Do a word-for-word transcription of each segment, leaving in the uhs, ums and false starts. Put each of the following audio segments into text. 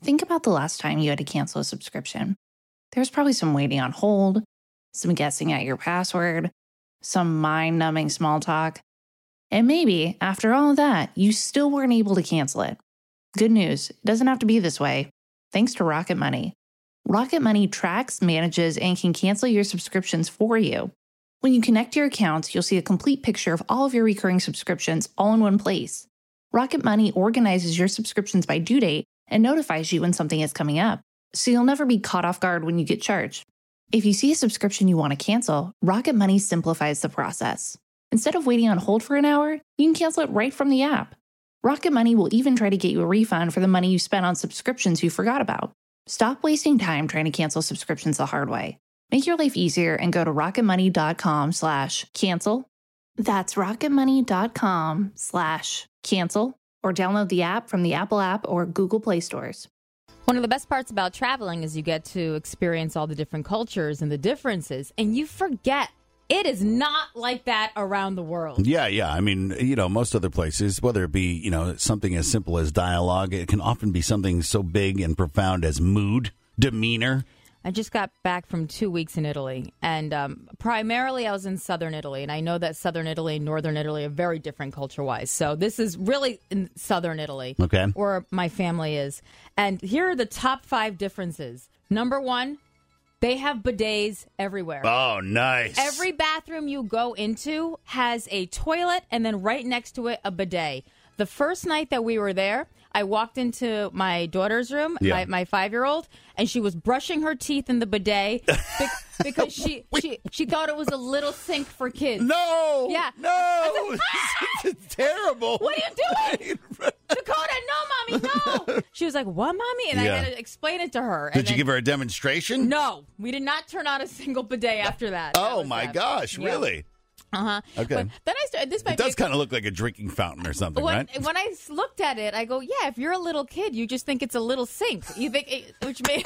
Think about the last time you had to cancel a subscription. There was probably some waiting on hold, some guessing at your password, some mind-numbing small talk. And maybe, after all of that, you still weren't able to cancel it. Good news, it doesn't have to be this way. Thanks to Rocket Money. Rocket Money tracks, manages, and can cancel your subscriptions for you. When you connect your accounts, you'll see a complete picture of all of your recurring subscriptions all in one place. Rocket Money organizes your subscriptions by due date and notifies you when something is coming up, so you'll never be caught off guard when you get charged. If you see a subscription you want to cancel, Rocket Money simplifies the process. Instead of waiting on hold for an hour, you can cancel it right from the app. Rocket Money will even try to get you a refund for the money you spent on subscriptions you forgot about. Stop wasting time trying to cancel subscriptions the hard way. Make your life easier and go to rocketmoney.com slash cancel. That's rocketmoney.com slash cancel or download the app from the Apple app or Google Play stores. One of the best parts about traveling is you get to experience all the different cultures and the differences, and you forget it is not like that around the world. Yeah, yeah. I mean, you know, most other places, whether it be, you know, something as simple as dialogue, it can often be something so big and profound as mood, demeanor. I just got back from two weeks in Italy, and um, primarily I was in southern Italy, and I know that southern Italy and northern Italy are very different culture-wise. So this is really in southern Italy, okay, where my family is. And here are the top five differences. Number one, they have bidets everywhere. Oh, nice. Every bathroom you go into has a toilet, and then right next to it, a bidet. The first night that we were there, I walked into my daughter's room, yeah. my, my five-year-old, and she was brushing her teeth in the bidet be- because she, she she thought it was a little sink for kids. No! Yeah. No! Said, ah! It's terrible. What are you doing? Dakota, no, Mommy, no! She was like, what, Mommy? And yeah. I had to explain it to her. Did and you then, give her a demonstration? No. We did not turn on a single bidet after that. Oh, that my that. gosh. Yeah. Really? Uh-huh. Okay. But then I started, this might it does be a, kind of look like a drinking fountain or something, when, right? When I looked at it, I go, yeah, if you're a little kid, you just think it's a little sink. You think, it, which made...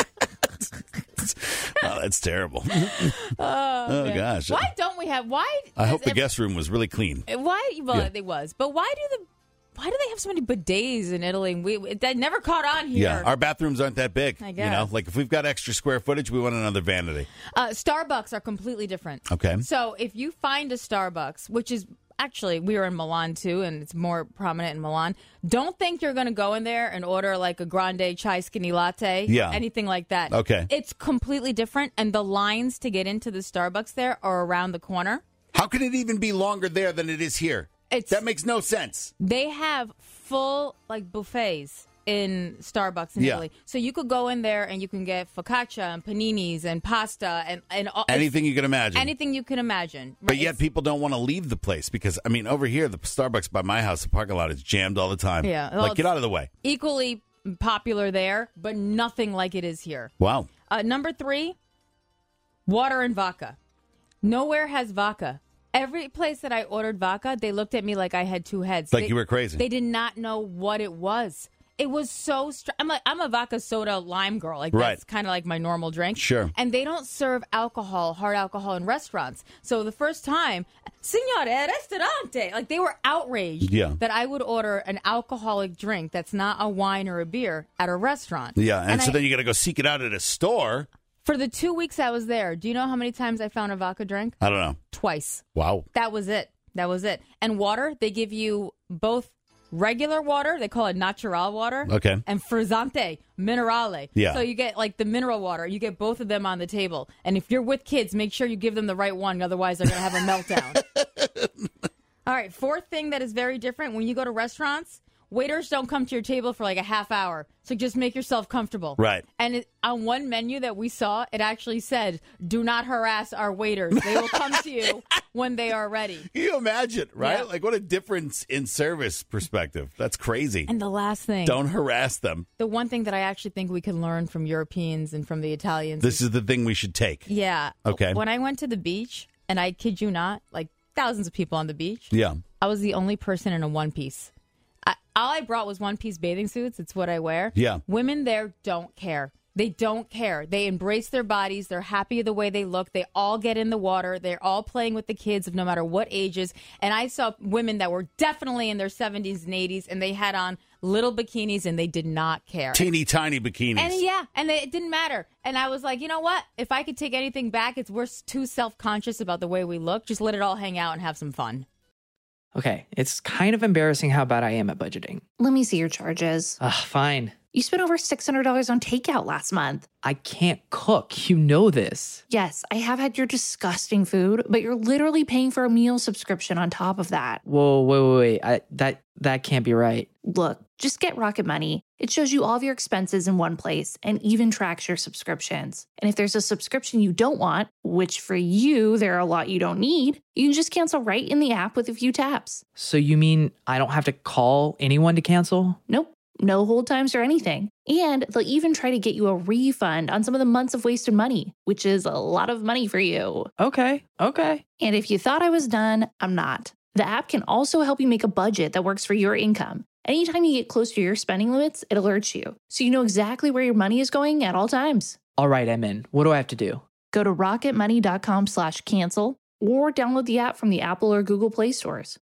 Oh, that's terrible. oh, oh gosh. Why don't we have, why... I hope the if, guest room was really clean. Why, well, yeah. it was. But why do the... Why do they have so many bidets in Italy? And we that never caught on here. Yeah, our bathrooms aren't that big. I guess. You know, like if we've got extra square footage, we want another vanity. Uh, Starbucks are completely different. Okay. So if you find a Starbucks, which is actually, we were in Milan too, and it's more prominent in Milan, don't think you're going to go in there and order like a grande chai skinny latte, yeah. anything like that. Okay. It's completely different, and the lines to get into the Starbucks there are around the corner. How can it even be longer there than it is here? It's, that makes no sense. They have full like buffets in Starbucks in yeah. Italy, so you could go in there and you can get focaccia and paninis and pasta and and all, anything you can imagine. Anything you can imagine. Right? But yet people don't want to leave the place because I mean, over here the Starbucks by my house, the parking lot is jammed all the time. Yeah, well, like get out of the way. Equally popular there, but nothing like it is here. Wow. Uh, number three, water and vodka. Nowhere has vodka. Every place that I ordered vodka, they looked at me like I had two heads. Like they, you were crazy. They did not know what it was. It was so str- I'm like I'm a vodka soda lime girl. Like right. That's kind of like my normal drink. Sure. And they don't serve alcohol, hard alcohol in restaurants. So the first time, Signore Ristorante, like they were outraged yeah. that I would order an alcoholic drink that's not a wine or a beer at a restaurant. Yeah, and, and so I, then you got to go seek it out at a store. For the two weeks I was there, do you know how many times I found a vodka drink? I don't know. Twice. Wow. That was it. That was it. And water, they give you both regular water, they call it natural water. Okay. And frizzante, minerale. Yeah. So you get like the mineral water. You get both of them on the table. And if you're with kids, make sure you give them the right one. Otherwise, they're going to have a meltdown. All right. Fourth thing that is very different. When you go to restaurants, waiters don't come to your table for like a half hour. So just make yourself comfortable. Right. And it, on one menu that we saw, it actually said, do not harass our waiters. They will come to you when they are ready. Can you imagine, right? Yeah. Like what a difference in service perspective. That's crazy. And the last thing. Don't harass them. The one thing that I actually think we can learn from Europeans and from the Italians. This is, is the thing we should take. Yeah. Okay. When I went to the beach, and I kid you not, like thousands of people on the beach. Yeah. I was the only person in a one piece. I, all I brought was one-piece bathing suits. It's what I wear. Yeah. Women there don't care. They don't care. They embrace their bodies. They're happy the way they look. They all get in the water. They're all playing with the kids of no matter what ages. And I saw women that were definitely in their seventies and eighties, and they had on little bikinis, and they did not care. Teeny tiny bikinis. And yeah, and it didn't matter. And I was like, you know what? If I could take anything back, it's we're too self-conscious about the way we look. Just let it all hang out and have some fun. Okay, it's kind of embarrassing how bad I am at budgeting. Let me see your charges. Ugh, fine. You spent over six hundred dollars on takeout last month. I can't cook. You know this. Yes, I have had your disgusting food, but you're literally paying for a meal subscription on top of that. Whoa, wait, wait, wait. I, that, that can't be right. Look, just get Rocket Money. It shows you all of your expenses in one place and even tracks your subscriptions. And if there's a subscription you don't want, which for you, there are a lot you don't need, you can just cancel right in the app with a few taps. So you mean I don't have to call anyone to cancel? Nope. No hold times or anything. And they'll even try to get you a refund on some of the months of wasted money, which is a lot of money for you. Okay, okay. And if you thought I was done, I'm not. The app can also help you make a budget that works for your income. Anytime you get close to your spending limits, it alerts you, so you know exactly where your money is going at all times. All right, I'm in. What do I have to do? Go to rocketmoney.com slash cancel or download the app from the Apple or Google Play stores.